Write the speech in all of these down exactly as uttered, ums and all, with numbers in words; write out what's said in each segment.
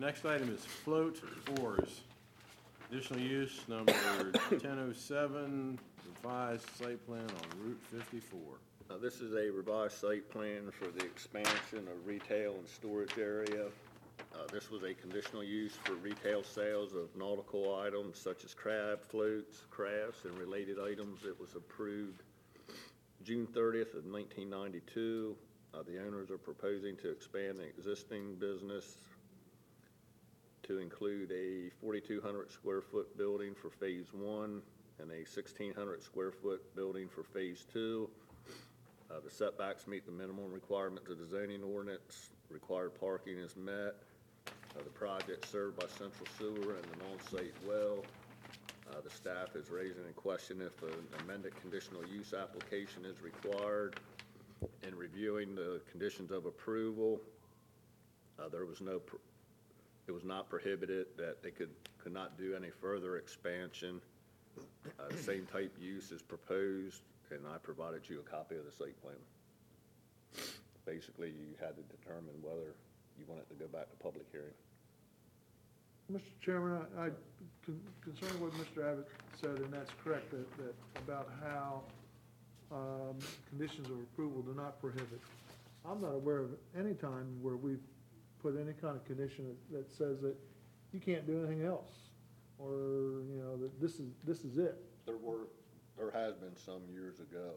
Next item is float oars. Additional use number ten oh seven, revised site plan on Route fifty-four. Uh, This is a revised site plan for the expansion of retail and storage area. Uh, This was a conditional use for retail sales of nautical items such as crab, floats, crafts, and related items. It was approved June thirtieth of nineteen ninety-two. Uh, The owners are proposing to expand the existing business to include a forty-two hundred square foot building for phase one and a sixteen hundred square foot building for phase two. Uh, the setbacks meet the minimum requirements of the zoning ordinance. Required parking is met. Uh, the project served by central sewer and an on-site well. Uh, the staff is raising a question if an amended conditional use application is required. In reviewing the conditions of approval, uh, there was no, pr- it was not prohibited that they could, could not do any further expansion. Uh, the same type use is proposed, and I provided you a copy of the site plan. Basically, you had to determine whether you wanted to go back to public hearing. Mister Chairman, I, I con- concerning what Mister Abbott said, and that's correct, that, that about how um, conditions of approval do not prohibit. I'm not aware of any time where we've put any kind of condition that, that says that you can't do anything else, or, you know, that this is, this is it. There were, there has been some years ago,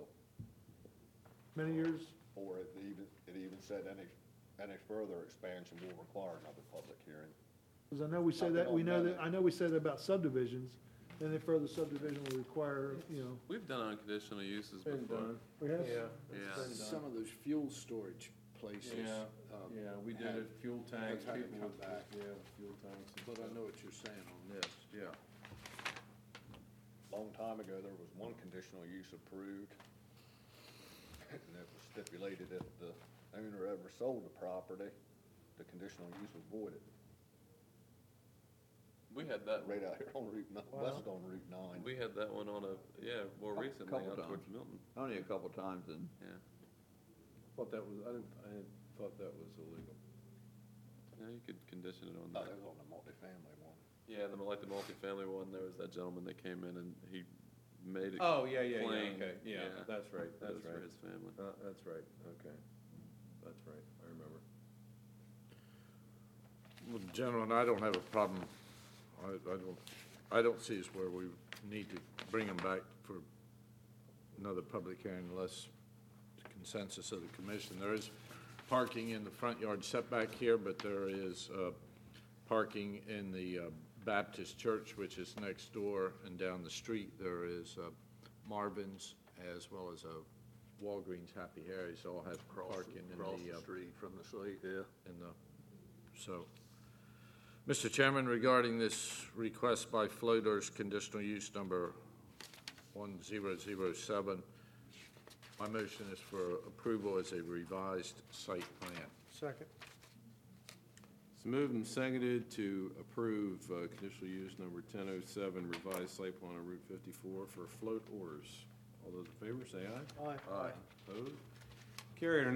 Many years, or it even, it even said any, any further expansion will require another public hearing. because I know we say that, we know that, I know we say that about subdivisions, and then further subdivision will require, you know. We've done unconditional uses Been before. done. We have? Yeah. Yeah. Some of those fuel storage places. Yeah, um, yeah, we did had- it, fuel tanks, had to people come with, back. yeah, fuel tanks. and But I stuff. know what you're saying on this, yeah. Long time ago, there was one conditional use approved, and it was stipulated if the owner ever sold the property, the conditional use was voided. We had that, Right out here on Route nine, Wow. west on Route nine. we had that one on a, yeah, more Couple- recently couple out towards times. Milton, Only a couple times, and yeah. Thought that was, I didn't, I didn't, thought that was illegal. Yeah, you could condition it on Oh, that. that was on the multifamily one. Yeah, the, like the multifamily one, there was that gentleman that came in and he made it Oh, yeah, yeah, yeah, plain. okay, yeah, Yeah. that's right, that that's it was for right. his family. Uh, that's right, okay. That's right, I remember. Well, gentlemen, I don't have a problem. I, I don't, I don't see us where we need to bring them back for another public hearing unless the consensus of the commission. There is parking in the front yard setback here, but there is, uh, parking in the, uh, Baptist church, which is next door, and down the street, there is, uh, Marvin's as well as a Walgreens Happy Harry's all have Across, parking in across the, the uh, street from the site, yeah. in the, so. Mister Chairman, regarding this request by Floaters, conditional use number one zero zero seven, my motion is for approval as a revised site plan. Second. It's moved and seconded to approve uh, conditional use number ten oh seven, revised site plan on Route fifty-four for float oars. All those in favor, say aye. Aye. Aye. Opposed? Carried. Our